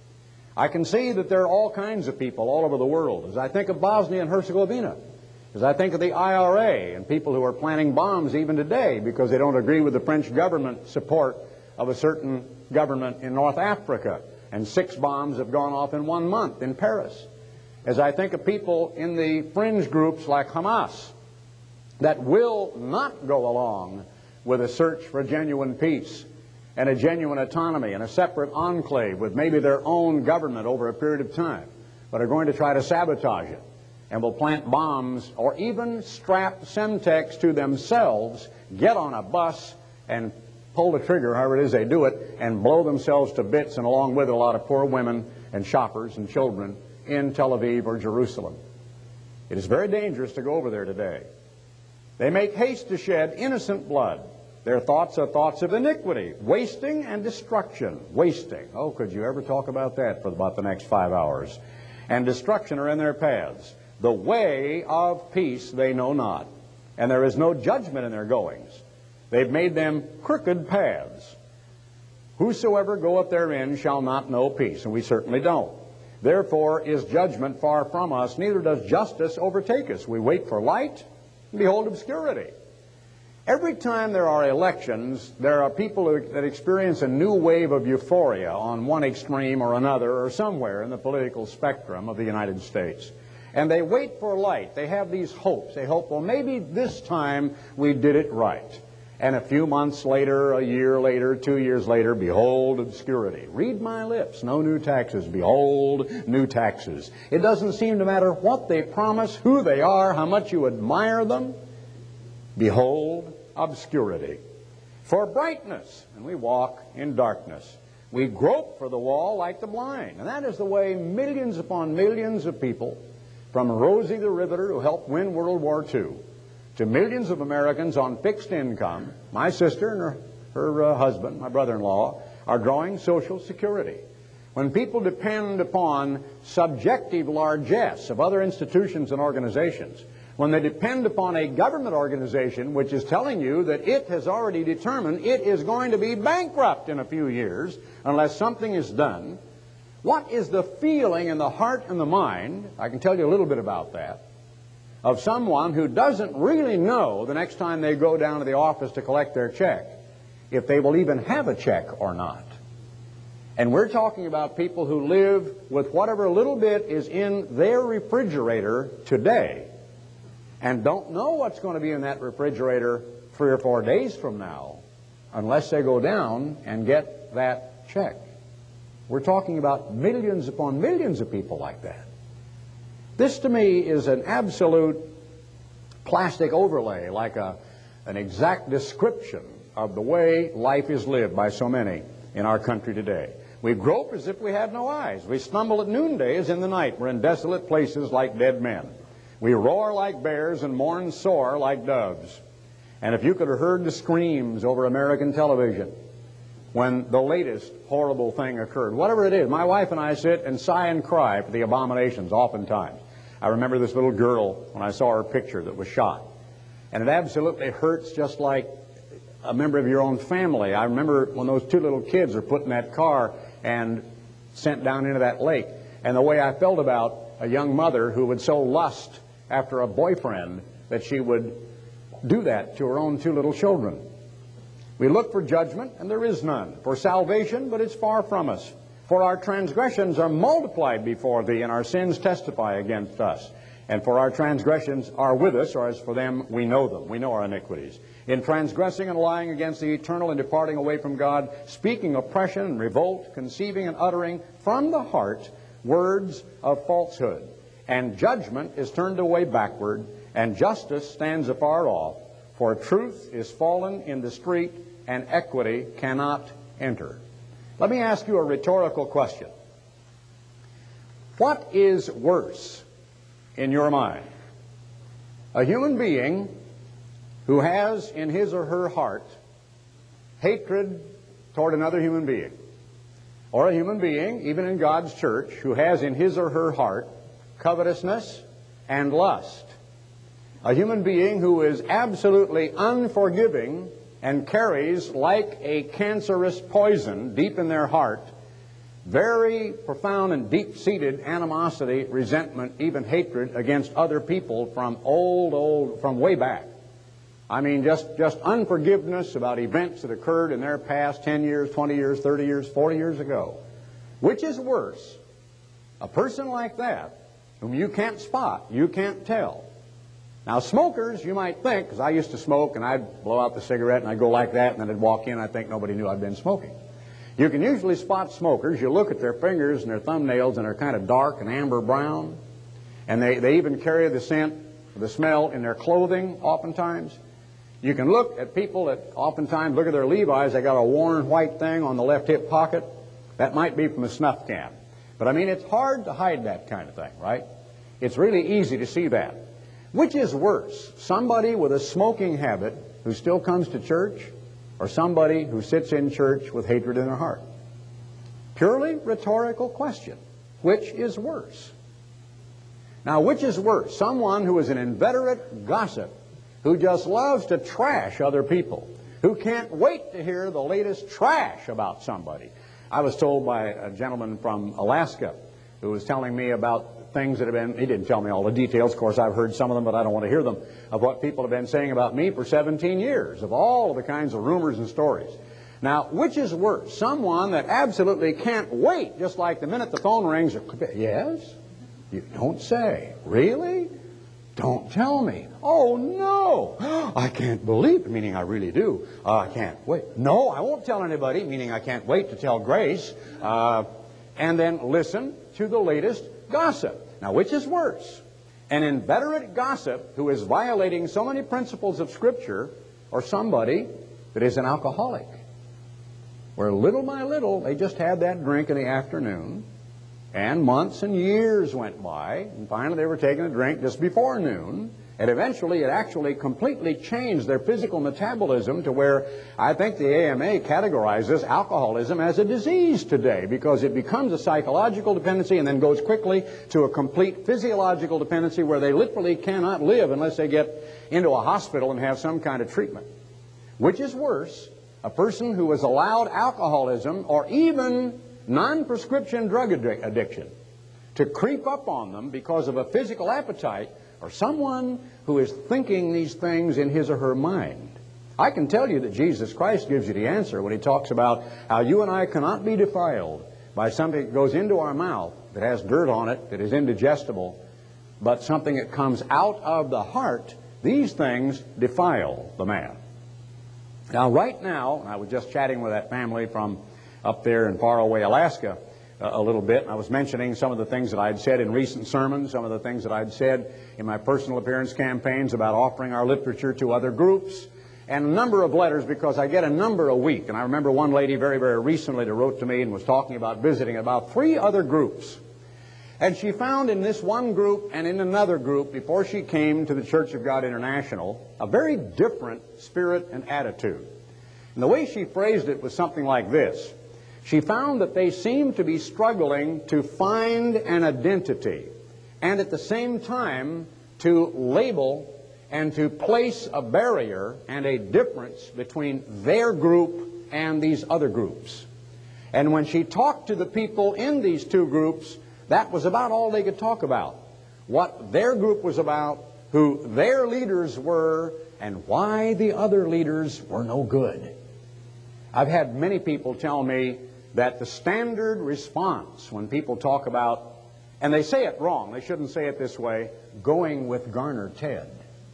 I can see that there are all kinds of people all over the world. As I think of Bosnia and Herzegovina, as I think of the IRA and people who are planting bombs even today because they don't agree with the French government support of a certain government in North Africa, and 6 bombs have gone off in 1 month in Paris. As I think of people in the fringe groups like Hamas that will not go along with a search for genuine peace and a genuine autonomy and a separate enclave with maybe their own government over a period of time, but are going to try to sabotage it and will plant bombs or even strap Semtex to themselves, get on a bus and pull the trigger, however it is they do it, and blow themselves to bits, and along with it a lot of poor women and shoppers and children in Tel Aviv or Jerusalem. It is very dangerous to go over there today. They make haste to shed innocent blood. Their thoughts are thoughts of iniquity, wasting and destruction. Wasting. Oh, could you ever talk about that for about the next 5 hours? And destruction are in their paths. The way of peace they know not, and there is no judgment in their goings. They've made them crooked paths. Whosoever goeth therein shall not know peace, and we certainly don't. Therefore is judgment far from us, neither does justice overtake us. We wait for light, and behold obscurity. Every time there are elections, there are people that experience a new wave of euphoria on one extreme or another or somewhere in the political spectrum of the United States. And they wait for light. They have these hopes. They hope, well, maybe this time we did it right. And a few months later, a year later, 2 years later, behold obscurity. Read my lips. No new taxes. Behold new taxes. It doesn't seem to matter what they promise, who they are, how much you admire them. Behold obscurity. For brightness, and we walk in darkness. We grope for the wall like the blind. And that is the way millions upon millions of people, from Rosie the Riveter, who helped win World War II, to millions of Americans on fixed income, my sister and her husband, my brother-in-law, are drawing Social Security. When people depend upon subjective largesse of other institutions and organizations, when they depend upon a government organization which is telling you that it has already determined it is going to be bankrupt in a few years unless something is done, what is the feeling in the heart and the mind, I can tell you a little bit about that, of someone who doesn't really know the next time they go down to the office to collect their check if they will even have a check or not. And we're talking about people who live with whatever little bit is in their refrigerator today and don't know what's going to be in that refrigerator 3 or 4 days from now unless they go down and get that check. We're talking about millions upon millions of people like that. This, to me, is an absolute plastic overlay, like an exact description of the way life is lived by so many in our country today. We grope as if we had no eyes. We stumble at noonday as in the night. We're in desolate places like dead men. We roar like bears and mourn sore like doves. And if you could have heard the screams over American television when the latest horrible thing occurred, whatever it is, my wife and I sit and sigh and cry for the abominations oftentimes. I remember this little girl when I saw her picture that was shot. And it absolutely hurts just like a member of your own family. I remember when those 2 little kids are put in that car and sent down into that lake. And the way I felt about a young mother who would so lust after a boyfriend that she would do that to her own 2 little children. We look for judgment, and there is none. For salvation, but it's far from us. For our transgressions are multiplied before thee, and our sins testify against us. And for our transgressions are with us, or as for them we know them. We know our iniquities. In transgressing and lying against the eternal and departing away from God, speaking oppression and revolt, conceiving and uttering from the heart words of falsehood. And judgment is turned away backward, and justice stands afar off, for truth is fallen in the street, and equity cannot enter. Let me ask you a rhetorical question. What is worse in your mind? A human being who has in his or her heart hatred toward another human being, or a human being, even in God's church, who has in his or her heart covetousness and lust. A human being who is absolutely unforgiving and carries, like a cancerous poison deep in their heart, very profound and deep-seated animosity, resentment, even hatred against other people from from way back. I mean, just unforgiveness about events that occurred in their past 10 years, 20 years, 30 years, 40 years ago. Which is worse? A person like that, whom you can't spot, you can't tell. Now, smokers, you might think, because I used to smoke, and I'd blow out the cigarette, and I'd go like that, and then I'd walk in, and I'd think nobody knew I'd been smoking. You can usually spot smokers. You look at their fingers and their thumbnails, and they're kind of dark and amber brown. And they even carry the scent, the smell in their clothing oftentimes. You can look at people that oftentimes look at their Levi's. They got a worn white thing on the left hip pocket. That might be from a snuff can. But I mean, it's hard to hide that kind of thing, right? It's really easy to see that. Which is worse, somebody with a smoking habit who still comes to church, or somebody who sits in church with hatred in their heart? Purely rhetorical question. Which is worse? Now, which is worse? Someone who is an inveterate gossip, who just loves to trash other people, who can't wait to hear the latest trash about somebody. I was told by a gentleman from Alaska who was telling me about things that have been, he didn't tell me all the details, of course I've heard some of them, but I don't want to hear them, of what people have been saying about me for 17 years, of all of the kinds of rumors and stories. Now, which is worse? Someone that absolutely can't wait, just like the minute the phone rings, yes? You don't say. Really? Don't tell me. Oh, no. I can't believe it, meaning I really do. I can't wait. No, I won't tell anybody, meaning I can't wait to tell Grace. And then listen to the latest gossip. Now, which is worse? An inveterate gossip who is violating so many principles of Scripture, or somebody that is an alcoholic, where little by little they just had that drink in the afternoon, and months and years went by, and finally they were taking a drink just before noon, and eventually it actually completely changed their physical metabolism to where I think the AMA categorizes alcoholism as a disease today, because it becomes a psychological dependency and then goes quickly to a complete physiological dependency where they literally cannot live unless they get into a hospital and have some kind of treatment. Which is worse, a person who has allowed alcoholism or even non-prescription drug addiction to creep up on them because of a physical appetite, or someone who is thinking these things in his or her mind? I can tell you that Jesus Christ gives you the answer when he talks about how you and I cannot be defiled by something that goes into our mouth that has dirt on it, that is indigestible, but something that comes out of the heart. These things defile the man. Now, right now, I was just chatting with that family from up there in faraway Alaska a little bit. I was mentioning some of the things that I'd said in recent sermons, some of the things that I'd said in my personal appearance campaigns about offering our literature to other groups, and a number of letters, because I get a number a week. And I remember one lady very, very recently that wrote to me and was talking about visiting about 3 other groups. And she found in this one group and in another group, before she came to the Church of God International, a very different spirit and attitude. And the way she phrased it was something like this. She found that they seemed to be struggling to find an identity and at the same time to label and to place a barrier and a difference between their group and these other groups. And when she talked to the people in these 2 groups, that was about all they could talk about. What their group was about, who their leaders were, and why the other leaders were no good. I've had many people tell me that the standard response when people talk about, and they say it wrong, they shouldn't say it this way, going with Garner Ted.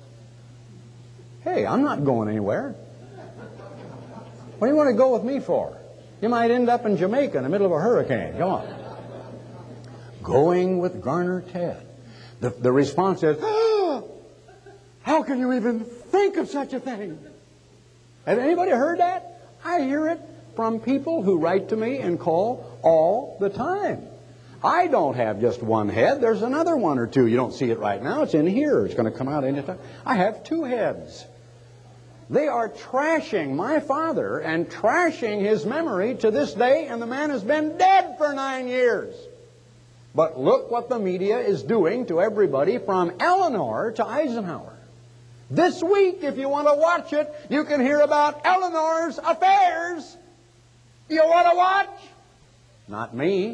Hey, I'm not going anywhere. What do you want to go with me for? You might end up in Jamaica in the middle of a hurricane. Come on. going with Garner Ted. The response is, "Oh, how can you even think of such a thing?" Have anybody heard that? I hear it from people who write to me and call all the time. I don't have just one head. There's another one or two. You don't see it right now. It's in here. It's going to come out anytime. I have two heads. They are trashing my father and trashing his memory to this day, and the man has been dead for 9 years. But look what the media is doing to everybody from Eleanor to Eisenhower. This week, if you want to watch it, you can hear about Eleanor's affairs. You want to watch? Not me.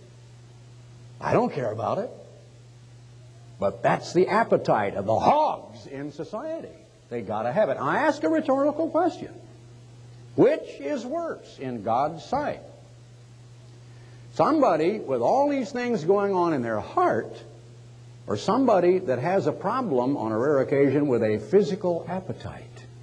I don't care about it. But that's the appetite of the hogs in society. They got to have it. I ask a rhetorical question. Which is worse in God's sight? Somebody with all these things going on in their heart, or somebody that has a problem on a rare occasion with a physical appetite?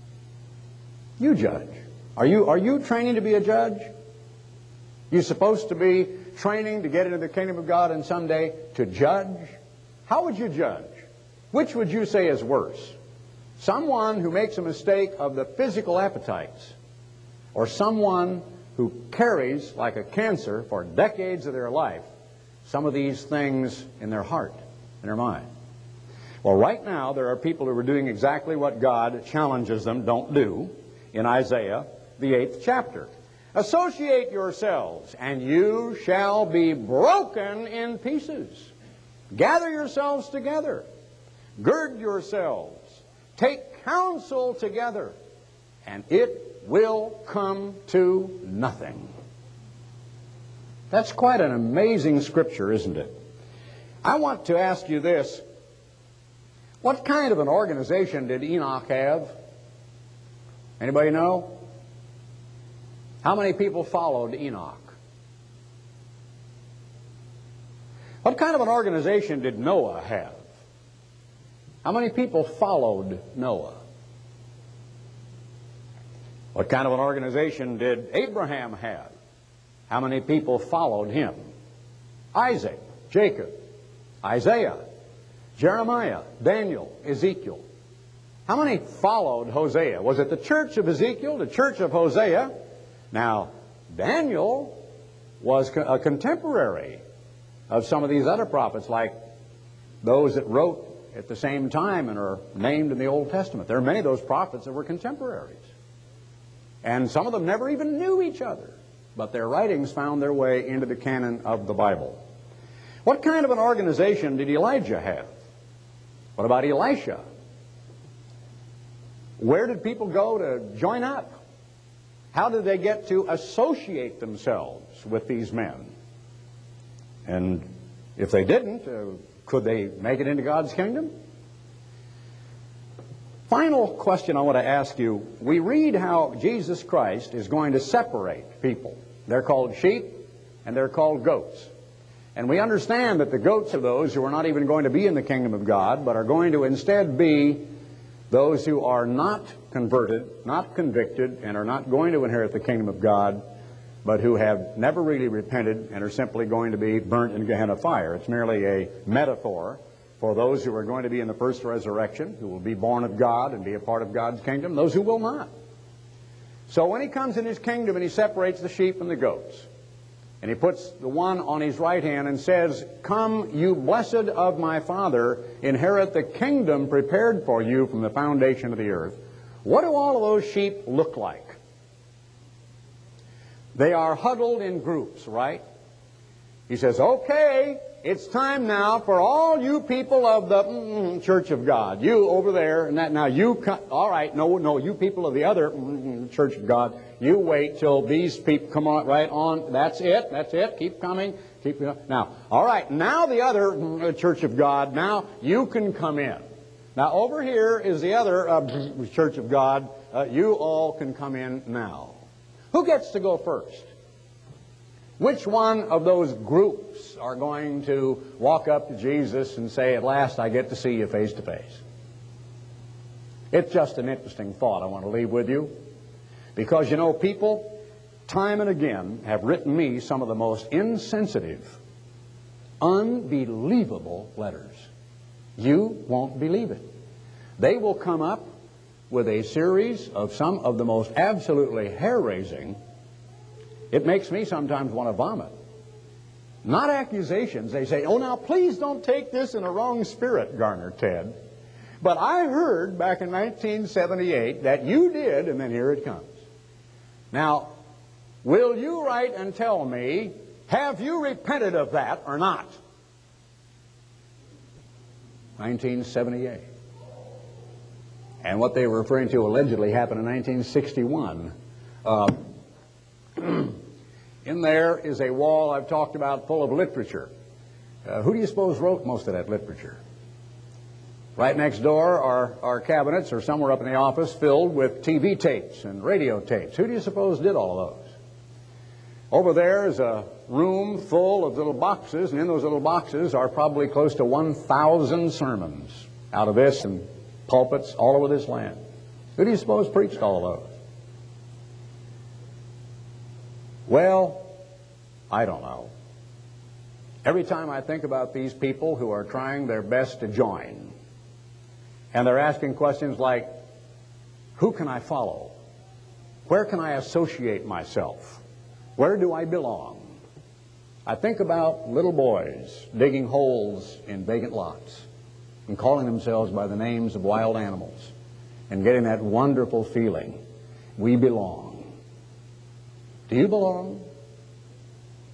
You judge. Are you training to be a judge? You're supposed to be training to get into the kingdom of God and someday to judge? How would you judge? Which would you say is worse? Someone who makes a mistake of the physical appetites, or someone who carries, like a cancer for decades of their life, some of these things in their heart, in their mind? Well, right now there are people who are doing exactly what God challenges them don't do in Isaiah, the 8th chapter. Associate yourselves, and you shall be broken in pieces. Gather yourselves together. Gird yourselves. Take counsel together, and it will come to nothing. That's quite an amazing scripture, isn't it? I want to ask you this. What kind of an organization did Enoch have? Anybody know? How many people followed Enoch? What kind of an organization did Noah have? How many people followed Noah? What kind of an organization did Abraham have? How many people followed him? Isaac, Jacob, Isaiah, Jeremiah, Daniel, Ezekiel. How many followed Hosea? Was it the church of Ezekiel, the church of Hosea? Now, Daniel was a contemporary of some of these other prophets, like those that wrote at the same time and are named in the Old Testament. There are many of those prophets that were contemporaries. And some of them never even knew each other, but their writings found their way into the canon of the Bible. What kind of an organization did Elijah have? What about Elisha? Where did people go to join up? How did they get to associate themselves with these men? And if they didn't, could they make it into God's kingdom? Final question I want to ask you. We read how Jesus Christ is going to separate people. They're called sheep and they're called goats. And we understand that the goats are those who are not even going to be in the kingdom of God, but are going to instead be those who are not converted, not convicted, and are not going to inherit the kingdom of God, but who have never really repented and are simply going to be burnt in Gehenna fire. It's merely a metaphor for those who are going to be in the first resurrection, who will be born of God and be a part of God's kingdom, those who will not. So when he comes in his kingdom and he separates the sheep and the goats, and he puts the one on his right hand and says, "Come, you blessed of my Father, inherit the kingdom prepared for you from the foundation of the earth," what do all of those sheep look like? They are huddled in groups, right? He says, "Okay, it's time now for all you people of the church of God. You over there, and that now you come. All right, no, you people of the other church of God. You wait till these people come on right on. That's it. Keep coming. Now, all right. Now the other church of God. Now you can come in. Now over here is the other church of God. You all can come in now." Who gets to go first? Which one of those groups are going to walk up to Jesus and say, "At last I get to see you face to face"? It's just an interesting thought I want to leave with you. Because, you know, people, time and again, have written me some of the most insensitive Unbelievable letters. You won't believe it. They will come up with a series of some of the most absolutely hair-raising, it makes me sometimes want to vomit. Not accusations. They say, oh, now please don't take this in a wrong spirit, Garner Ted. But I heard back in 1978 that you did, and then here it comes. Now, will you write and tell me, have you repented of that or not? 1978. And what they were referring to allegedly happened in 1961. In there is a wall I've talked about full of literature. Who do you suppose wrote most of that literature? Right next door are cabinets, or somewhere up in the office, filled with TV tapes and radio tapes. Who do you suppose did all of those? Over there is a room full of little boxes, and in those little boxes are probably close to 1,000 sermons out of this and pulpits all over this land. Who do you suppose preached all of those? Well, I don't know. Every time I think about these people who are trying their best to join, and they're asking questions like, who can I follow? Where can I associate myself? Where do I belong? I think about little boys digging holes in vacant lots and calling themselves by the names of wild animals and getting that wonderful feeling, we belong. Do you belong?